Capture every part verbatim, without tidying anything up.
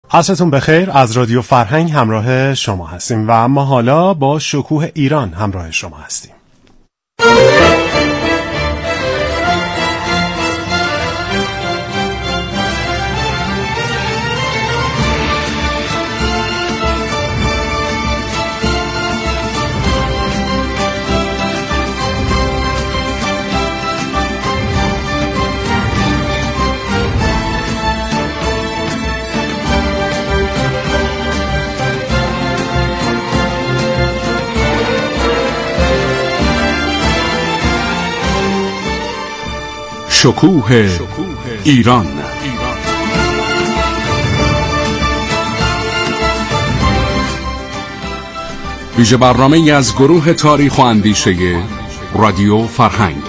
عصرتون بخیر. از رادیو فرهنگ همراه شما هستیم و اما حالا با شکوه ایران همراه شما هستیم. شکوه ایران. ویژه برنامه از گروه تاریخ و اندیشه رادیو فرهنگ.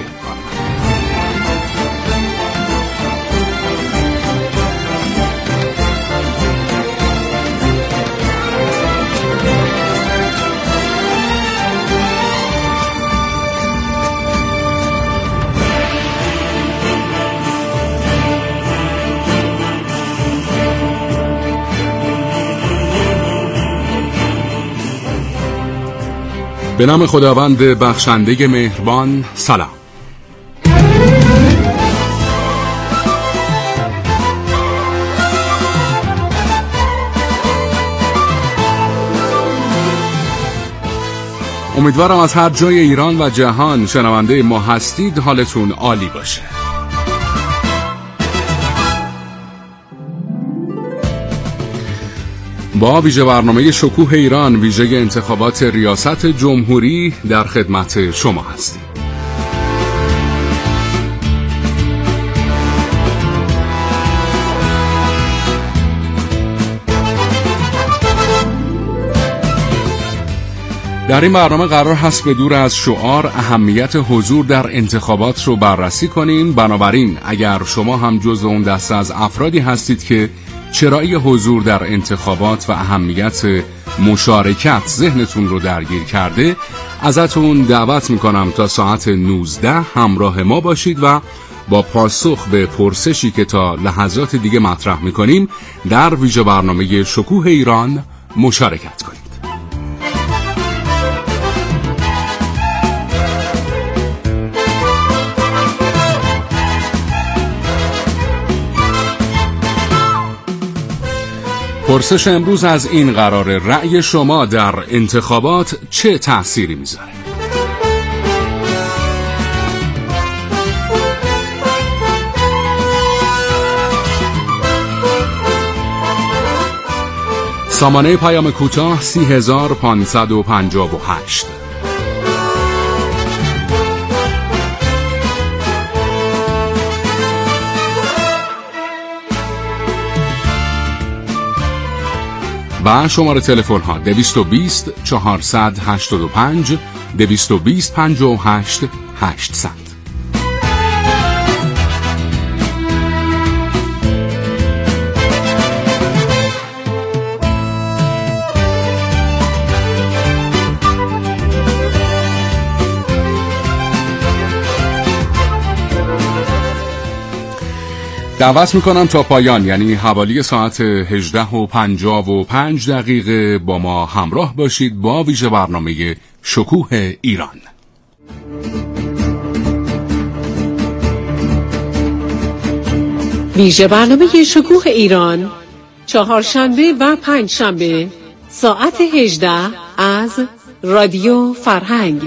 به نام خداوند بخشنده مهربان. سلام. امیدوارم از هر جای ایران و جهان شنونده ما هستید حالتون عالی باشه. با ویژه برنامه شکوه ایران، ویژه انتخابات ریاست جمهوری، در خدمت شما هستیم. در این برنامه قرار هست به دور از شعار اهمیت حضور در انتخابات رو بررسی کنیم. بنابراین اگر شما هم جزو اون دسته از افرادی هستید که چرایی حضور در انتخابات و اهمیت مشارکت ذهنتون رو درگیر کرده، ازتون دعوت میکنم تا ساعت نوزده همراه ما باشید و با پاسخ به پرسشی که تا لحظات دیگه مطرح میکنیم در ویژه برنامه شکوه ایران مشارکت کنید. پرسش امروز از این قراره: رأی شما در انتخابات چه تأثیری میذاره؟ سامانه پیام کوتاه سی هزار پانصد و پنجاه و هشت. و شماره تلفن ها دویست و بیست چهارصد هشتاد و پنج دویست و بیست پنجاه و هشت هشتصد. دعوت میکنم تا پایان، یعنی حوالی ساعت هجده و پنجاه و پنج دقیقه با ما همراه باشید با ویژه برنامه شکوه ایران. ویژه برنامه شکوه ایران، چهارشنبه و پنجشنبه ساعت هجده از رادیو فرهنگ.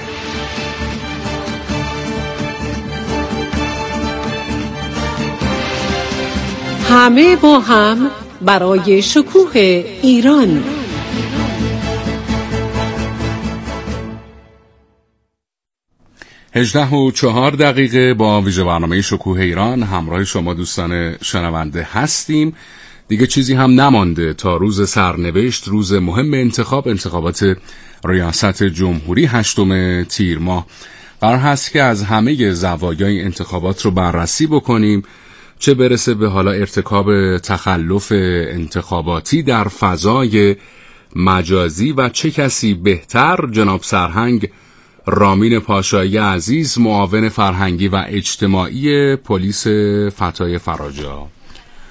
همه با هم برای شکوه ایران. هجده و چهار دقیقه با ویژه برنامه شکوه ایران همراه شما دوستان شنونده هستیم. دیگه چیزی هم نمانده تا روز سرنوشت، روز مهم انتخاب، انتخابات ریاست جمهوری هشتم تیر ماه. قرار هست که از همه زوایای انتخابات رو بررسی بکنیم، چه برسه به حالا ارتکاب تخلف انتخاباتی در فضای مجازی و چه کسی بهتر. جناب سرهنگ رامین پاشایی عزیز، معاون فرهنگی و اجتماعی پلیس فتای فراجا.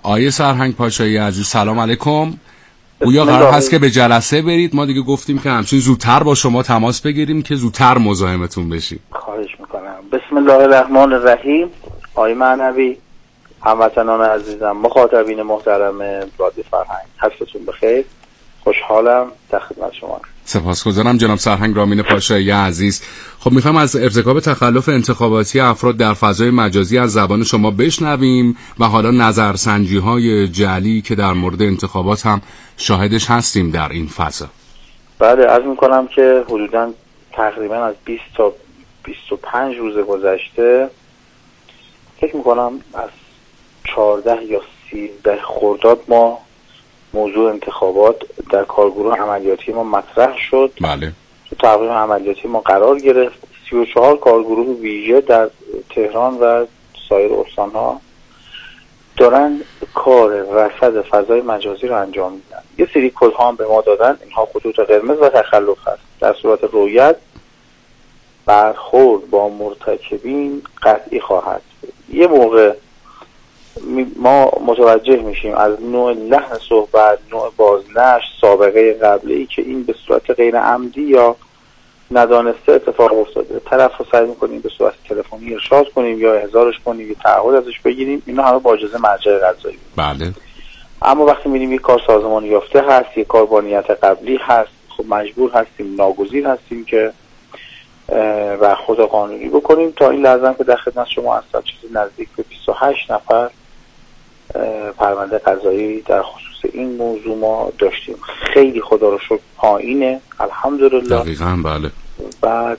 آیه سرهنگ پاشایی عزیز سلام علیکم. گویا قرار هست که به جلسه برید، ما دیگه گفتیم که همچین زودتر با شما تماس بگیریم که زودتر مزاحمتون بشیم. خواهش میکنم. بسم الله الرحمن الرحیم. آقای معنوی، هموطنان عزیزم، مخاطبین محترم رادیو فرهنگ، حالتون بخیر؟ خوشحالم در خدمت شما. سپاسگزارم جناب سرهنگ رامین پاشایی عزیز. خب میخوام از ارتکاب تخلف انتخاباتی افراد در فضای مجازی از زبان شما بشنویم و حالا نظرسنجی های جعلی که در مورد انتخابات هم شاهدش هستیم در این فضا. بله، عرض میکنم که حدوداً تقریبا از بیست تا بیست و پنج روز گذشته، فکر میکنم از چهارده یا سیزده خرداد ما موضوع انتخابات در کارگروه عملیاتی ما مطرح شد. بله. تو تقویم عملیاتی ما قرار گرفت. سی و چهار کارگروه ویژه در تهران و سایر استان‌ها دارن کار رصد فضای مجازی رو انجام میدن. یه سری کدها هم به ما دادن، اینها خطوط قرمز و تخلف هست. در صورت رؤیت برخورد با مرتکبین قطعی خواهد. یه موقع ما متوجه میشیم از نوع لحن صحبت، نوع بازنشر، سابقه قبلی که این به صورت غیر عمدی یا ندانسته اتفاق افتاده، طرف رو سعی میکنیم به صورت تلفنی ارشاد کنیم یا احضارش کنیم یا تعهد ازش بگیریم. اینا همه با اجازه مرجع قضایی. بله. اما وقتی میبینیم یک کار سازمانی یافته هست، یک کار با نیت قبلی هست، خب مجبور هستیم، ناگزیر هستیم که برخورد قانونی بکنیم. تا این لحظه که در خدمت شما هستم چیزی نزدیک به بیست و هشت نفر پرونده قضایی در خصوص این موضوع ما داشتیم. خیلی خدا رو شکر پایینه، الحمدلله. دقیقاً بله. بعد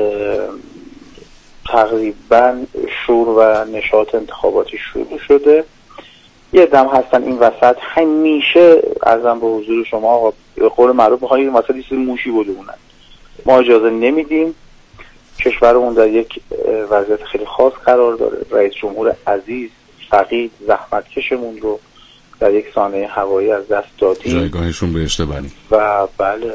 تقریبا شور و نشاط انتخاباتی شروع شده. یه دم هستن این وسط همیشه ازم به حضور شما به قول معروف میخوان این وسط یه موشی بودونن. ما اجازه نمیدیم. کشورمون در یک وضعیت خیلی خاص قرار داره. رئیس جمهور عزیز فقید زحمتکشمون رو در یک سانحه هوایی از دست دادیم. جایگاهشون بهشت بنی. و بله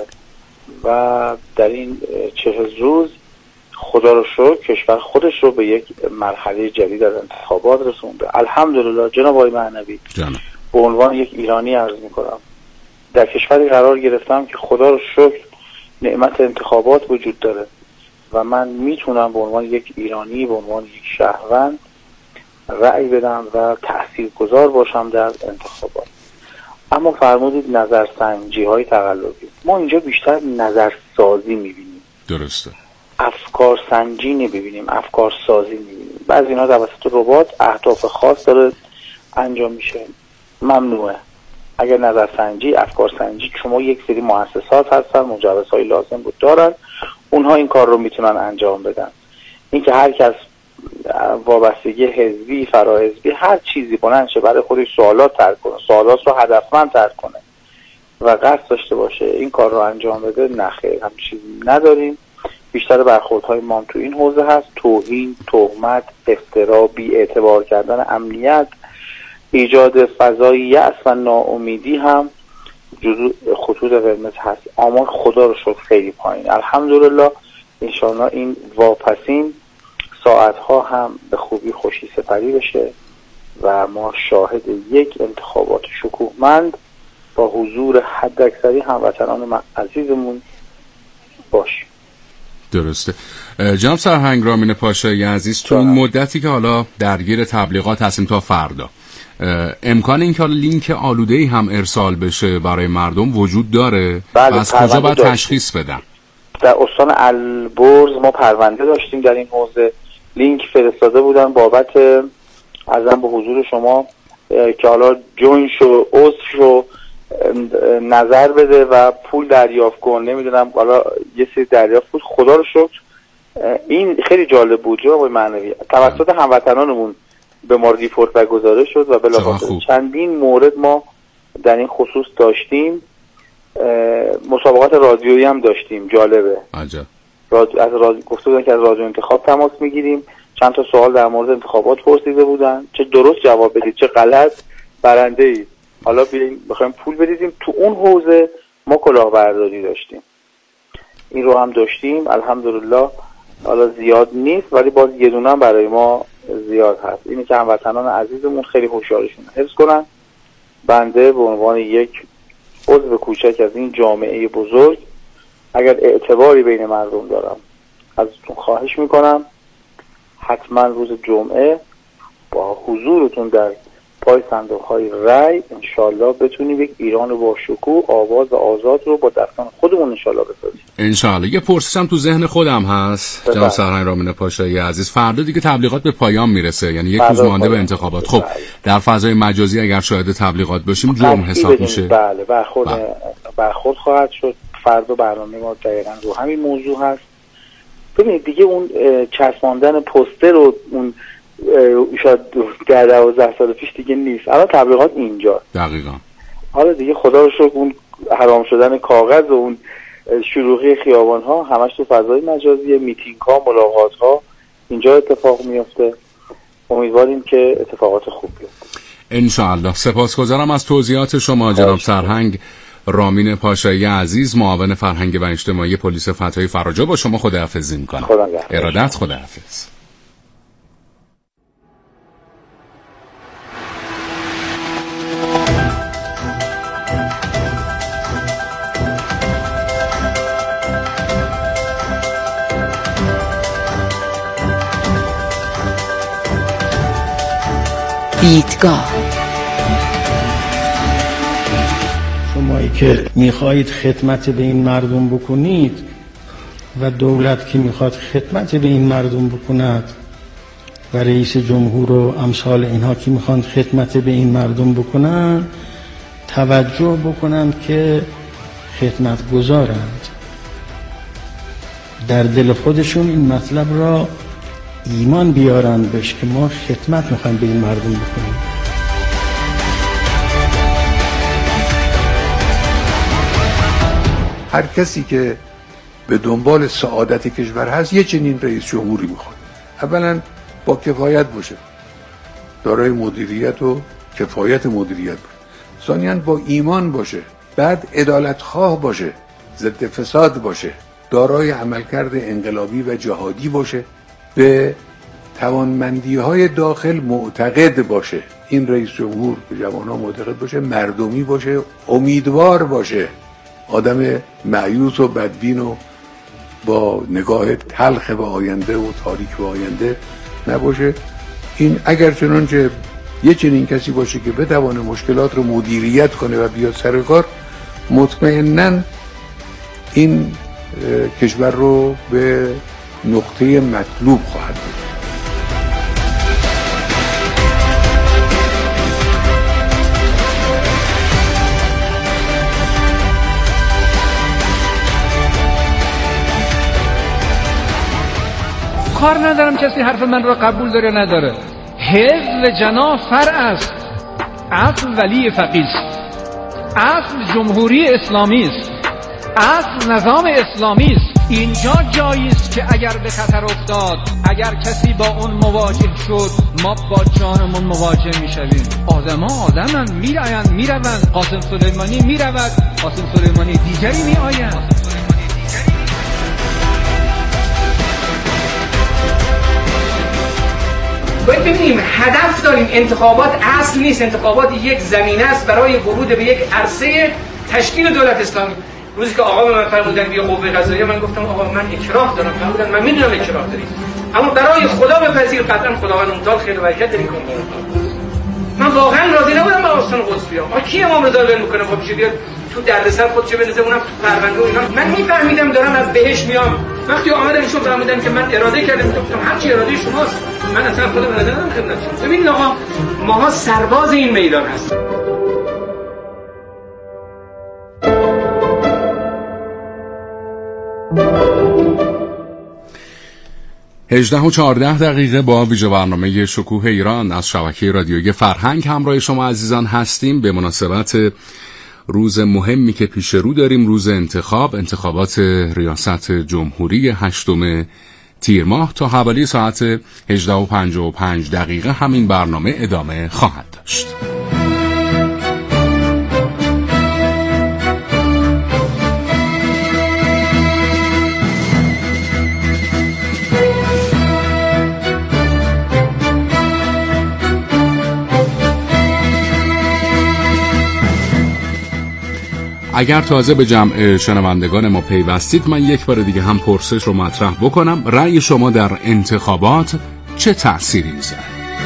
و در این چهل روز خدا رو شکر کشور خودش رو به یک مرحله جدید از انتخابات رسونده. الحمدلله. جناب آقای معنوی، جانب. به عنوان یک ایرانی عرض میکنم در کشوری قرار گرفتم که خدا رو شکر نعمت انتخابات وجود داره و من میتونم به عنوان یک ایرانی، به عنوان یک شهروند رأی بدم و تاثیرگذار باشم در انتخابات. اما فرمودید نظرسنجی های تقلبی، ما اینجا بیشتر نظرسازی میبینیم. درسته. افکار سنجی نمیبینیم، افکار سازی میبینیم. بعضی اینا توسط ربات اهداف خاص داره انجام میشه. ممنوعه. اگر نظرسنجی، افکار سنجی، شما یک سری مؤسسات هستن مجوزهای لازم رو دارن، اونها این کار رو میتونن انجام بدن. اینکه هر کس وابستگی حزبی، فراحزبی، هر چیزی بلند شه برای خودش سوالات طرح کنه، سوالات رو هدفمند طرح کنه و قصد داشته باشه این کار رو انجام بده، نخیر، هم چیزی نداریم. بیشتر برخوردهای ما تو این حوزه هست: توهین، تهمت، افترا، بی‌اعتبار کردن امنیت، ایجاد فضای یأس و ناامیدی هم جزو خطوط قرمز هست. آمار خدا رو شکر خیلی پایین. الحمدلله. انشاءالله این واپسین ساعتها هم به خوبی خوشی سپری بشه و ما شاهد یک انتخابات شکوهمند با حضور حداکثری هموطنان عزیزمون باشیم. درسته. جناب سرهنگ رامین پاشایی عزیز، تو این مدتی که حالا درگیر تبلیغات هستیم تا فردا، امکان این که لینک آلوده‌ای هم ارسال بشه برای مردم وجود داره؟ بله، از کجا باید تشخیص بدن؟ در استان البرز ما پرونده داشتیم در این حوزه. لینک فرستاده بودن بابت ازم به حضور شما که حالا جوین شو، عضو شو، نظر بده و پول دریافت کن، نمیدونم حالا یه سری دریافت بود. خدا رو شکر این خیلی جالب بود جناب معنوی، توسط هموطنانمون به ما ریپورت و گزارش شد و بلافاصله چندین مورد ما در این خصوص داشتیم. مسابقات رادیویی هم داشتیم. جالبه. عجب. راد... از رادیو گفته بودن که از رادیو انتخاب تماس میگیریم. چند تا سوال در مورد انتخابات پرسیده بودن، چه درست جواب بدید چه غلط برنده اید، حالا بیاین بخوایم پول بدیم. تو اون حوزه ما کلاهبرداری داشتیم، این رو هم داشتیم. الحمدلله حالا زیاد نیست ولی باز یه دونه برای ما زیاد هست. اینی که هموطنان عزیزمون خیلی هوشیارشون حفظ کنن بنده به عنوان یک عضو کوچک از این جامعه بزرگ اگر اعتباری بین مردم دارم ازتون خواهش میکنم حتما روز جمعه با حضورتون در پای صندوق های رای انشالله بتونیم یک ایران با شکوه آواز آزاد رو با دستان خودمون انشالله بسازیم. انشالله. یه پرسشم تو ذهن خودم هست جناب سرهنگ رامین پاشایی عزیز، فردا دیگه تبلیغات به پایان میرسه، یعنی یک روز مانده به انتخابات. خب در فضای مجازی اگر شاهد تبلیغات باشیم جرم حساب میشه؟ بله برخورد برخورد خواهد شد. فردا برنامه ما دقیقاً رو همین موضوع هست. ببینید دیگه اون چسباندن پوستر و اون شاید در دوازده سال پیش دیگه نیست. الان تبلیغات اینجا دقیقاً. حالا دیگه خدا رو شکر اون حرام شدن کاغذ و اون شلوغی خیابان ها همش تو فضای مجازی، میتینگ ها، ملاقات ها اینجا اتفاق میفته. امیدواریم که اتفاقات خوب بیفته ان شاء الله. سپاسگزارم از توضیحات شما جناب سرهنگ رامین پاشایی عزیز، معاون فرهنگ و اجتماعی پلیس فتح فراجا. با شما خداحافظی میکنم. خدا ارادت. خداحافظ. دیدگاه. شمایی که میخواهید خدمت به این مردم بکنید و دولت که میخواد خدمت به این مردم بکند و رئیس جمهور و امثال اینها که میخوان خدمت به این مردم بکنن، توجه بکنند که خدمت گذارند، در دل خودشون این مطلب را ایمان بیارند بهش که ما خدمت میخوایم به این مردم بکنیم. هر کسی که به دنبال سعادت کشور هست یه چنین رئیس جمهوری میخواد. اولا با کفایت باشه، دارای مدیریت و کفایت مدیریت باشه. ثانیاً با ایمان باشه، بعد عدالت خواه باشه، ضد فساد باشه، دارای عملکرد انقلابی و جهادی باشه، به توانمندی های داخل معتقد باشه. این رئیس جمهور به جوانان معتقد باشه، مردمی باشه، امیدوار باشه، آدم مایوس و بدبین و با نگاه تلخ به آینده و تاریک به آینده نباشه. این اگر چنانچه یه چنین کسی باشه که بتوانه مشکلات رو مدیریت کنه و بیاد سر کار، مطمئناً این کشور رو به نقطه مطلوب خواهد بود. کار ندارم کسی حرف من رو قبول داره نداره. حزب جناح فرع است، اصل ولی فقیه است، اصل جمهوری اسلامی است، اصل نظام اسلامی است. اینجا جایی است که اگر به خطر افتاد، اگر کسی با اون مواجه شد، ما با جانمون مواجه میشویم. آدما آدمن، میراین میروند. قاسم سلیمانی میرود، قاسم سلیمانی دیگری میآیند. باید ببینیم هدف داریم. انتخابات اصل نیست، انتخابات یک زمینه است برای ورود به یک عرصه تشکیل دولت اسلامی. روزی که آقا به من فرمودن بیا قوه قضاییه، من گفتم آقا من اکراه دارم. فرمودن من میدونم اکراه داری، اما برای خدا بپذیر، قطعا خداوند متعال خیر و برکت داری کن. من واقعا راضی نبودم با آستان قدس بیام. آ کی امام رضا ول میکنه؟ خب چه بیاد تو دردسر خودش بندازه، اونم تو پرونده و اینا. من میفهمیدم دارم از بهش میام. وقتی آمدن ایشون فرمودن که من اراده کردم، گفتم هر چی اراده شماست، من اصلا خودم اراده ندارم خدمتتون. ببین آقا، ماها سرباز این میدان هستیم. هجده و چهارده دقیقه با ویژه برنامه شکوه ایران از شبکه رادیویی فرهنگ همراه شما عزیزان هستیم به مناسبت روز مهمی که پیش رو داریم، روز انتخاب انتخابات ریاست جمهوری هشتم تیر ماه. تا حوالی ساعت هجده و پنجاه و پنج دقیقه همین برنامه ادامه خواهد داشت. اگر تازه به جمع شنوندگان ما پیوستید، من یک بار دیگه هم پرسش رو مطرح بکنم. رأی شما در انتخابات چه تأثیری میذاره؟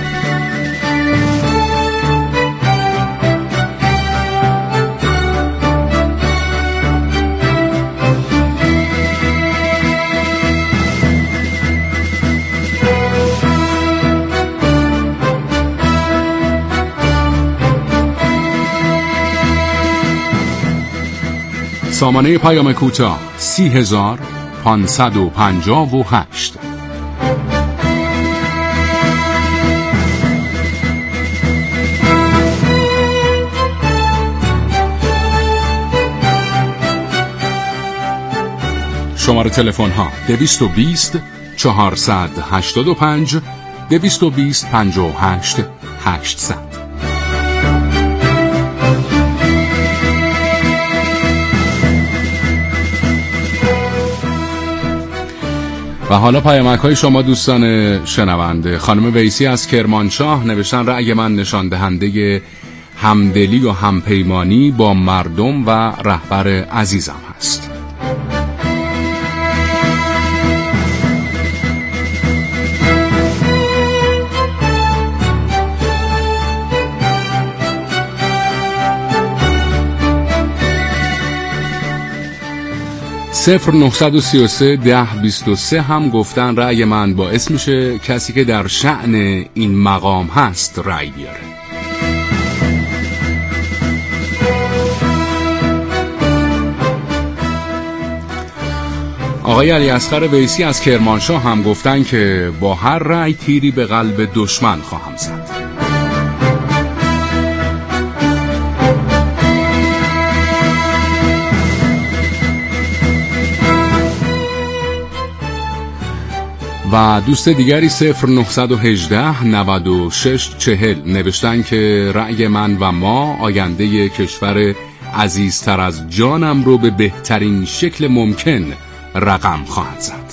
سامانه پیام کوتاه سی هزار پانصد و پنجاه و هشت. شماره تلفن ها دویست و بیست چهارصد هشتاد و پنج دویست و بیست پنجاه و هشت هشتصد. و حالا پیامک های شما دوستان شنونده. خانم ویسی از کرمانشاه نوشتن رأی من نشان دهنده همدلی و همپیمانی با مردم و رهبر عزیزم هست. صفر نهصد و سی و سه ده بیست و سه هم گفتن رأی من باعث میشه کسی که در شأن این مقام هست رأی بیاره. آقای علی اصغر ویسی از کرمانشاه هم گفتن که با هر رأی تیری به قلب دشمن خواهم زد. و دوست دیگری صفر نهصد و هجده نود و شش چهل نوشتن که رأی من و ما آینده کشور عزیزتر از جانم رو به بهترین شکل ممکن رقم خواهد زد.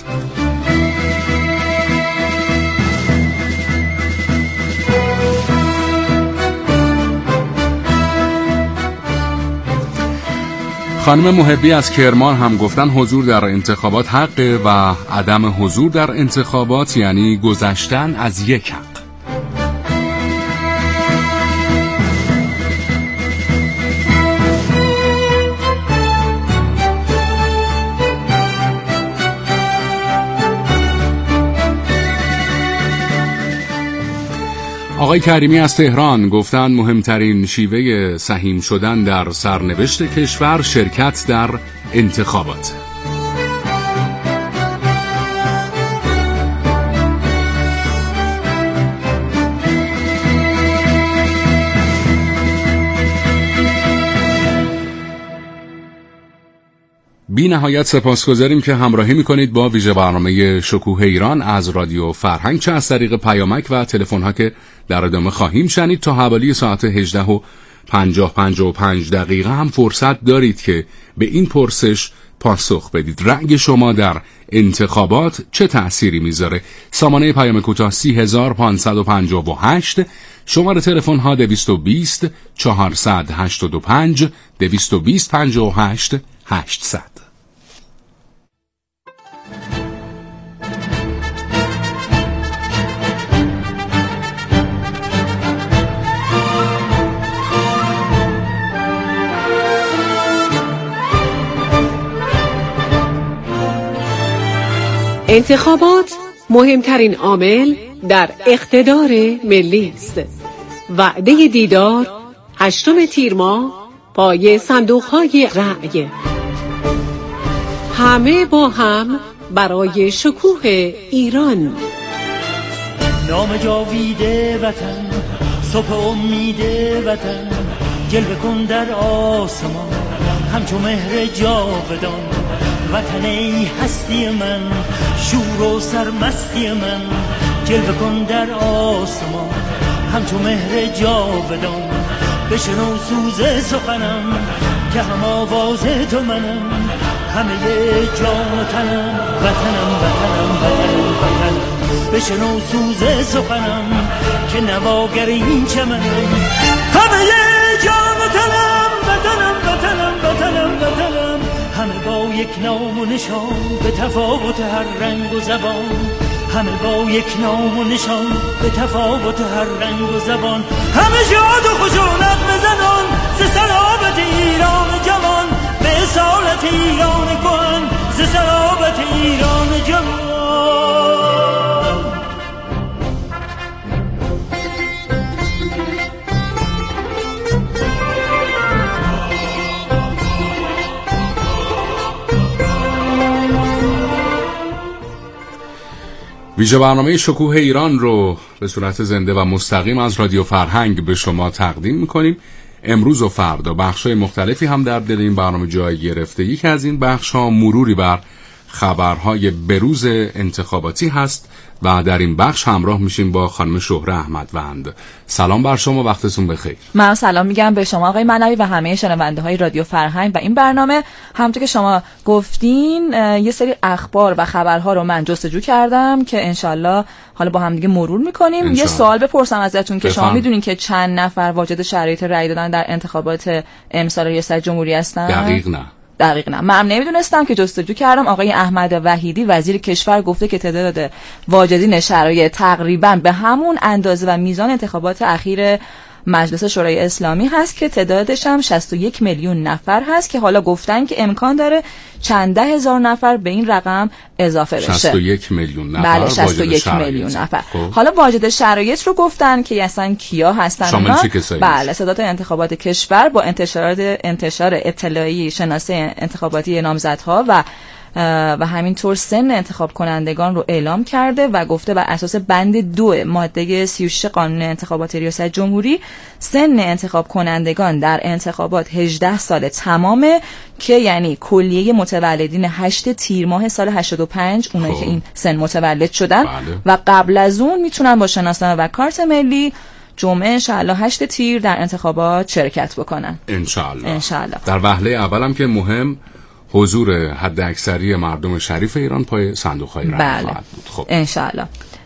خانم محبی از کرمان هم گفتن حضور در انتخابات حقه و عدم حضور در انتخابات یعنی گذشتن از یک حق. آقای کریمی از تهران گفتن مهمترین شیوه سهیم شدن در سرنوشت کشور شرکت در انتخابات. بی نهایت سپاسگزاریم که همراهی میکنید با ویژه برنامه شکوه ایران از رادیو فرهنگ، چه از طریق پیامک و تلفن ها که در ادامه خواهیم شنید. تا حوالی ساعت هجده و پنجاه پنجاه و پنج دقیقه هم فرصت دارید که به این پرسش پاسخ بدید. رأی شما در انتخابات چه تأثیری میذاره؟ سامانه پیام کوتاه سی هزار پانصد و پنجاه و هشت، شماره تلفن ها دویست و بیست چهارصد هشتاد و پنج دویست و بیست پنجاه و هشت هشتصد. انتخابات مهمترین عامل در اقتدار ملی است. وعده دیدار هشتم تیر ماه پای صندوق‌های رأی. همه با هم برای شکوه ایران. نام جاویده وطن، صبح امید وطن، جلوه کن در آسمان همچو مهر جاودان. وطن ای هستی من، شور و سرمستی من، جلوه کن در آسمان همچو مهر جاودان. بشنو سوز سخنم که هم آواز تو منم، همه جان و تنم وطنم وطنم وطنم وطنم. بشنو سوز سخنم که نواگر این چمنم، همه جان و تنم وطنم وطنم وطنم یک نام و نشان به تفاوت هر رنگ و زبان، همه با یک نام و نشان به تفاوت هر رنگ و زبان، همه شاد و خشونت بزنان ز صلابت ایران جوان، به اصالت ایران کهن ز صلابت ایران جوان. ویژه برنامه شکوه ایران رو به صورت زنده و مستقیم از رادیو فرهنگ به شما تقدیم میکنیم. امروز و فردا بخش‌های مختلفی هم در دل این برنامه جای گرفته. یکی از این بخش‌ها مروری بر خبرهای بروز انتخاباتی هست و در این بخش همراه میشیم با خانم شهره احمدوند. سلام بر شما، وقتتون بخیر. من سلام میگم به شما آقای منوی و همه شنونده های رادیو فرهنگ و این برنامه. همونطور که شما گفتین یه سری اخبار و خبرها رو من جستجو کردم که انشالله حالا با هم دیگه مرور میکنیم. انشالله. یه سوال بپرسم ازتون که شما میدونین که چند نفر واجد شرایط رأی دادن در انتخابات امسال ریاست جمهوری هستن؟ دقیق نه. دقیق نه. من نمیدونستم که جستجو کردم. آقای احمد وحیدی وزیر کشور گفته که تعداد واجدین شرایط تقریبا به همون اندازه و میزان انتخابات اخیر مجلس شورای اسلامی هست که تعدادش هم شصت و یک میلیون نفر هست که حالا گفتن که امکان داره چند ده هزار نفر به این رقم اضافه بشه. شصت و یک میلیون نفر. بله شصت و یک میلیون نفر. خب. حالا واجد شرایط رو گفتن که اصلا کیا هستن؟ شامل چه کسایی؟ بله صدات انتخابات کشور با انتشار انتشار اطلاعیه شناسه انتخاباتی نامزدها و و همینطور سن انتخاب کنندگان رو اعلام کرده و گفته بر اساس بند دو ماده سی و شش قانون انتخابات ریاست جمهوری سن انتخاب کنندگان در انتخابات هجده سال تمامه که یعنی کلیه متولدین هشت تیر ماه سال هشتاد و پنج اونایی که این سن متولد شدن. بله. و قبل از اون میتونن با شناسنامه و کارت ملی جمعه انشاءالله هشت تیر در انتخابات شرکت بکنن. انشاءالله. انشاءالله. در وهله اولم که مهم حضور حد اکثری مردم شریف ایران پای صندوق‌های رای بله. خواهد بود. خب انشاءالله.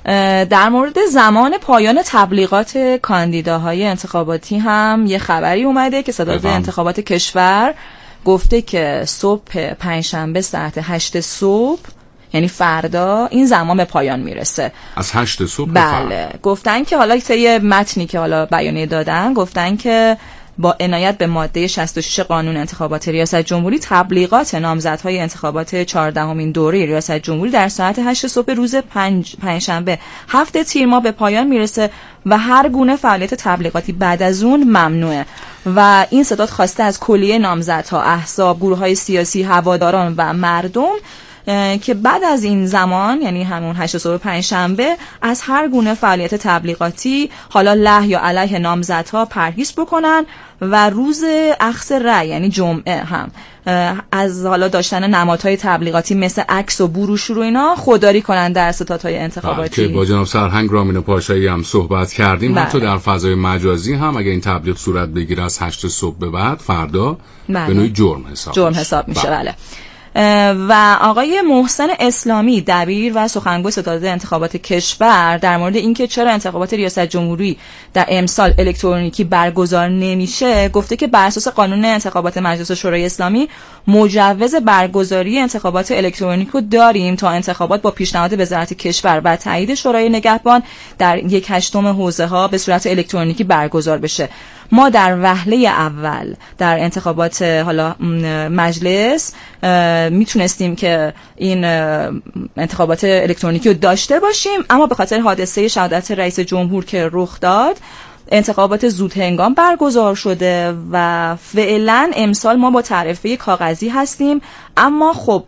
در مورد زمان پایان تبلیغات کاندیداهای انتخاباتی هم یه خبری اومده که صدات انتخابات کشور گفته که صبح پنجشنبه ساعت هشت صبح یعنی فردا این زمان به پایان میرسه. از هشت صبح؟ بله. گفتن که حالا طی متنی که حالا بیانیه دادن گفتن که با عنایت به ماده شصت و شش قانون انتخابات ریاست جمهوری تبلیغات نامزدهای انتخابات چهاردهمین دوره ریاست جمهوری در ساعت هشت صبح روز پنج پنجشنبه هفت تیر ماه به پایان میرسه و هر گونه فعالیت تبلیغاتی بعد از اون ممنوعه و این صدات خواسته از کلیه نامزدها، احزاب، گروه‌های سیاسی، هواداران و مردم که بعد از این زمان یعنی همون هشت صبح پنجشنبه از هر گونه فعالیت تبلیغاتی حالا له یا علیه نامزدها پرهیز بکنن و روز اخذ رأی یعنی جمعه هم از حالا داشتن نمادهای تبلیغاتی مثل عکس و بروشور و اینا خودداری کنن در ستادهای انتخاباتی. که با جناب سرهنگ رامین پاشایی هم صحبت کردیم. بله. حتی در فضای مجازی هم اگه این تبلیغ صورت بگیره از هشت صبح به بعد فردا بله. به نوعی جرم حساب جرم حساب میشه. بله, بله. و آقای محسن اسلامی دبیر و سخنگوی ستاد انتخابات کشور در مورد اینکه چرا انتخابات ریاست جمهوری در امسال الکترونیکی برگزار نمیشه گفته که بر اساس قانون انتخابات مجلس شورای اسلامی مجوز برگزاری انتخابات الکترونیک رو داریم تا انتخابات با پیشنهاد وزارت کشور و تایید شورای نگهبان در یک هشتم حوزه ها به صورت الکترونیکی برگزار بشه. ما در وهله اول در انتخابات حالا مجلس میتونستیم که این انتخابات الکترونیکی رو داشته باشیم اما به خاطر حادثه شهادت رئیس جمهور که رخ داد انتخابات زود هنگام برگزار شده و فعلا امسال ما با تعرفه کاغذی هستیم اما خب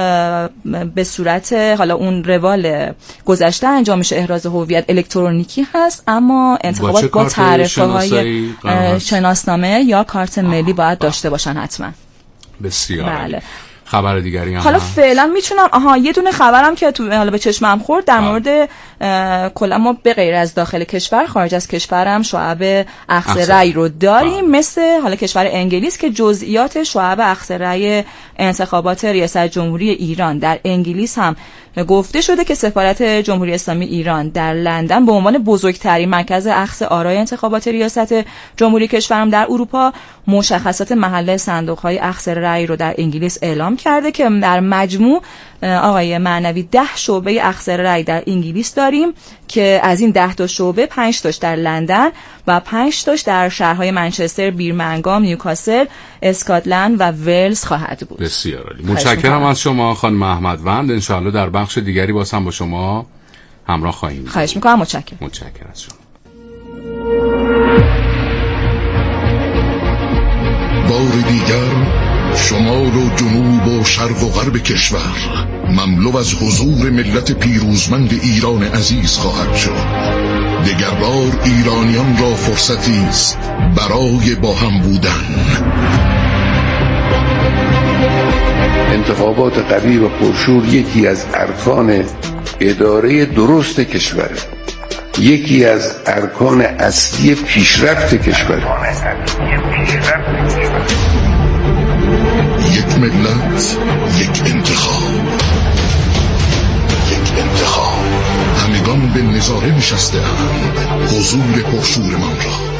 به صورت حالا اون روال گذشته انجام میشه احراز هویت الکترونیکی هست اما انتخابات با, با تعرفه های شناسنامه یا کارت ملی باید داشته باشن حتما. بسیار بله. خبر دیگری هم حالا فعلا میتونم آها یه دونه خبرم که تو حالا به چشمم خورد در مورد کلا ما به غیر از داخل کشور خارج از کشورم شعب اخذ رأی رو داریم آه. مثل حالا کشور انگلیس که جزئیات شعب اخذ رأی انتخابات ریاست جمهوری ایران در انگلیس هم گفته شده که سفارت جمهوری اسلامی ایران در لندن به عنوان بزرگترین مرکز اخذ آرای انتخابات ریاست جمهوری کشورم در اروپا مشخصات محل صندوق‌های اخذ رأی رو در انگلیس اعلام کرده که در مجموع آقای معنوی ده شعبه اخذ رأی در انگلیس داریم که از این ده تا شعبه پنج تاش در لندن و پنج تاش در شهرهای منچستر، بیرمنگام، نیوکاسل، اسکاتلند و ولز خواهد بود. بسیار عالی. متشکرم از شما خانم احمدوند. ان شاءالله در بخش دیگری باز هم با شما همراه خواهیم. خواهش می‌کنم. متشکرم. متشکرم از شما. بار دیگر شمال و جنوب و شرق و غرب کشور مملو از حضور ملت پیروزمند ایران عزیز خواهد شد. دگربار ایرانیان را فرصتی است برای با هم بودن. انتخابات قوی و پرشور یکی از ارکان اداره درست کشور، یکی از ارکان اصلی پیشرفت کشور. یک ملت، یک انتخاب، یک انتخاب. همگان به نظاره نشسته اند حضور پرشورمان را.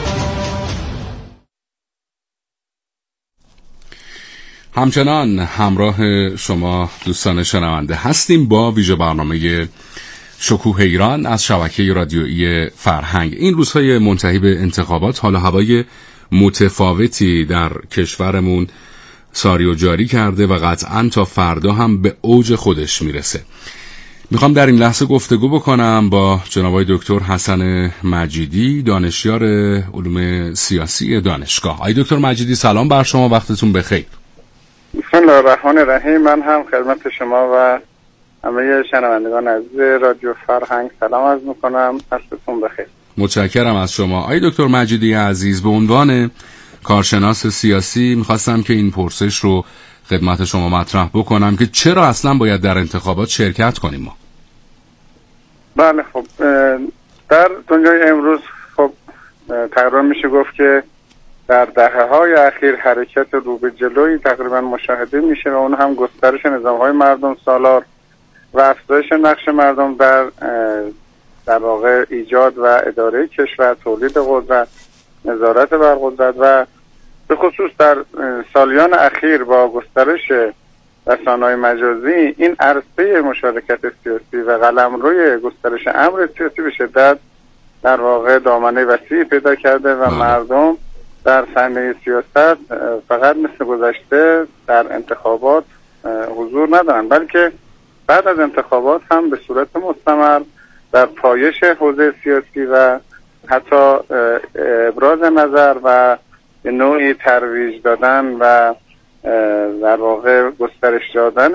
همچنان همراه شما دوستان شنونده هستیم با ویژه برنامه شکوه ایران از شبکه رادیویی فرهنگ. این روزهای منتهی به انتخابات حال و هوای متفاوتی در کشورمون ساری و جاری کرده و قطعاً تا فردا هم به اوج خودش میرسه. میخوام در این لحظه گفتگو بکنم با جناب آقای دکتر حسن مجیدی، دانشیار علوم سیاسی دانشگاه. آقای دکتر مجیدی سلام بر شما، وقتتون بخیر. بسم الله الرحمن الرحیم. من هم خدمت شما و همه شنوندگان عزیز رادیو فرهنگ سلام عرض میکنم. وقتتون بخیر. متشکرم از شما. آقای دکتر مجیدی عزیز، به عنوان کارشناس سیاسی میخواستم که این پرسش رو خدمت شما مطرح بکنم که چرا اصلا باید در انتخابات شرکت کنیم ما؟ بله، خب در دنیای امروز خب تقریبا میشه گفت که در دهه‌های اخیر حرکت رو به جلوی تقریبا مشاهده میشه و اون هم گسترش نظام‌های مردم سالار و افزایش نقش مردم در در واقع ایجاد و اداره کشور، تولید قدرت، نظارت بر قدرت و به خصوص در سالیان اخیر با گسترش رسانه‌های مجازی این عرصه مشارکت سیاسی و قلمروی گسترش امر سیاسی به شدت در واقع دامنه وسیعی پیدا کرده و مردم در صحنه سیاست فقط مثل گذشته در انتخابات حضور ندارن، بلکه بعد از انتخابات هم به صورت مستمر در پایش حوزه سیاسی و حتی ابراز نظر و به نوعی ترویج دادن و در واقع گسترش دادن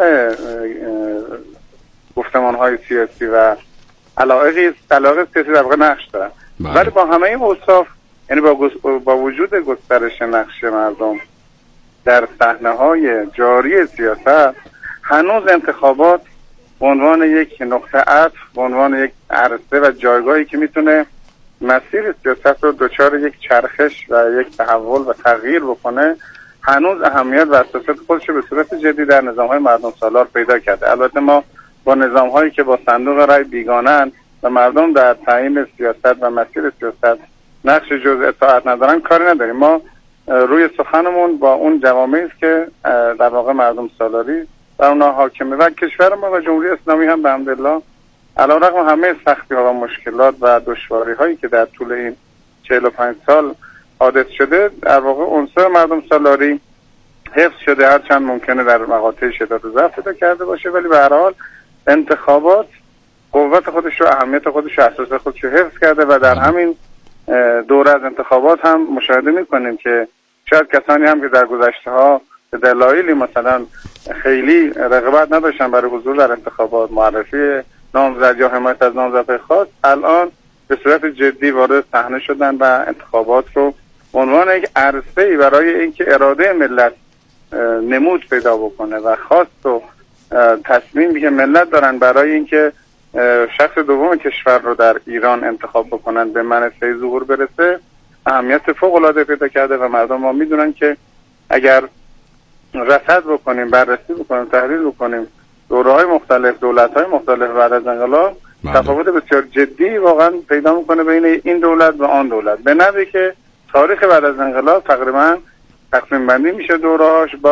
گفتمان‌های سیاسی و علاقه علاقه سیاسی در واقع نقش دارن. ولی با همه این اوصاف، یعنی با, با وجود گسترش نقش مردم در صحنه‌های جاری سیاست، هنوز انتخابات به عنوان یک نقطه عطف، به عنوان یک عرصه و جایگاهی که میتونه مسیر سیاست رو دچار یک چرخش و یک تحول و تغییر بکنه، هنوز اهمیت و اساسیت خودش به صورت جدی در نظام‌های مردم سالار پیدا کرده. البته ما با نظام‌هایی که با صندوق رای بیگانه‌اند و مردم در تعیین سیاست و مسیر سیاست نقش جز اطاعت ندارن کاری نداریم. ما روی سخنمون با اون جوامعی است که در واقع مردم سالاری بر اونها حاکمه و کشور ما و جمهوری اسلامی هم به حمدالله علیرغم همه سختی‌ها و مشکلات و دشواری‌هایی که در طول این چهل و پنج سال حادث شده، در واقع عنصر مردم سالاری حفظ شده، هرچند ممکنه در مقاطع شدت و ضعف پیدا کرده باشه، ولی به هر حال انتخابات قوت خودش رو، اهمیت خودش رو، اساس خودش رو حفظ کرده و در همین دوره از انتخابات هم مشاهده می‌کنیم که شاید کسانی هم که در گذشته‌ها به دلایلی مثلا خیلی رغبت نداشتن برای حضور در انتخابات، معرفی نامزد یا حمایت از نامزدهای خاص، الان به صورت جدی وارد صحنه شدن و انتخابات رو به عنوان یک عرصه‌ای برای اینکه اراده ملت نمود پیدا بکنه و خواست و تصمیمی که ملت دارن برای اینکه شخص دوم کشور رو در ایران انتخاب بکنن به منصه ظهور برسه، اهمیت فوق‌العاده پیدا کرده و مردم ما میدونن که اگر رصد بکنیم، بررسی بکنیم، تحلیل بکنیم دوره‌های مختلف، دولت‌های مختلف بعد از انقلاب، تفاوت بسیار جدی واقعا پیدا میکنه بین این دولت و آن دولت، به نحوی که تاریخ بعد از انقلاب تقریبا تقسیم بندی میشه دوره‌هاش با